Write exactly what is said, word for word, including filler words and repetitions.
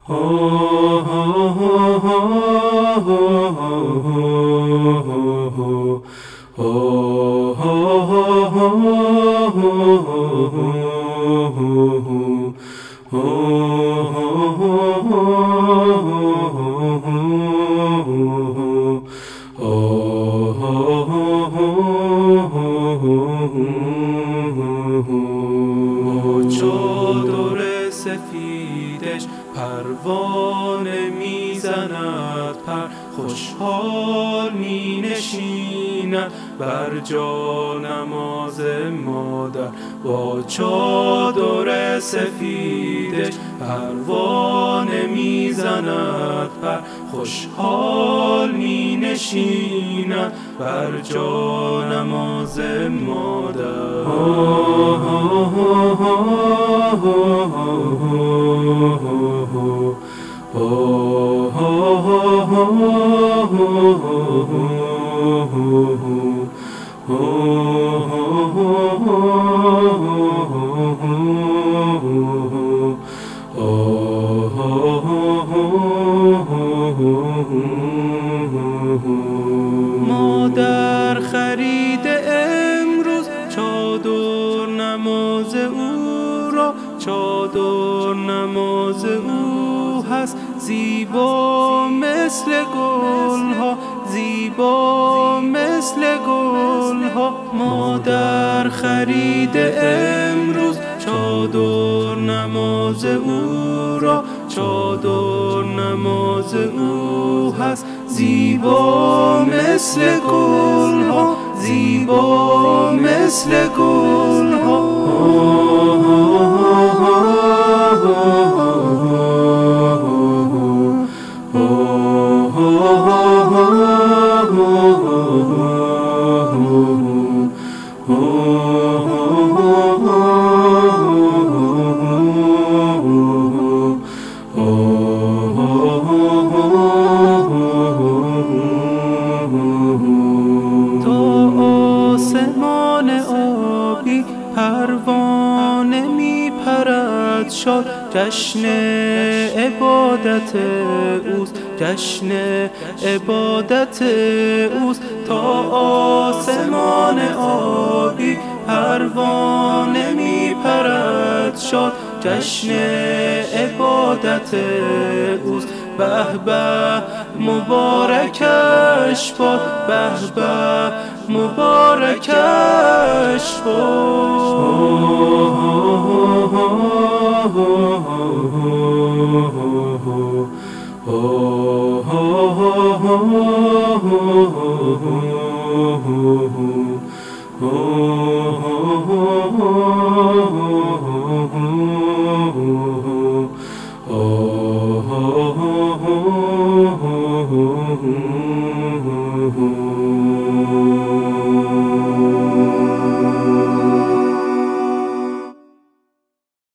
چادر سفیدش پروانه میزند پر، خوشحال می نشیند بر جانماز مادر. با چادر سفیدش پروانه میزند پر، خوشحال می نشیند بر جانماز مادر. مادر خرید امروز چادر نماز او را، چادر نماز او هست زیبا مثل گلها، زیبا مثل گلها. مادر خرید امروز چادر نماز او را، چادر نماز او هست زیبا مثل گلها، زیبا مثل گلها. آسمان آبی پروانه می پرد شاد، جشن عبادت اوست، جشن عبادت اوست. تا آسمان آبی پروانه می پرد شاد، جشن عبادت اوست. به به مبارکش باد، به به مبارکش باد.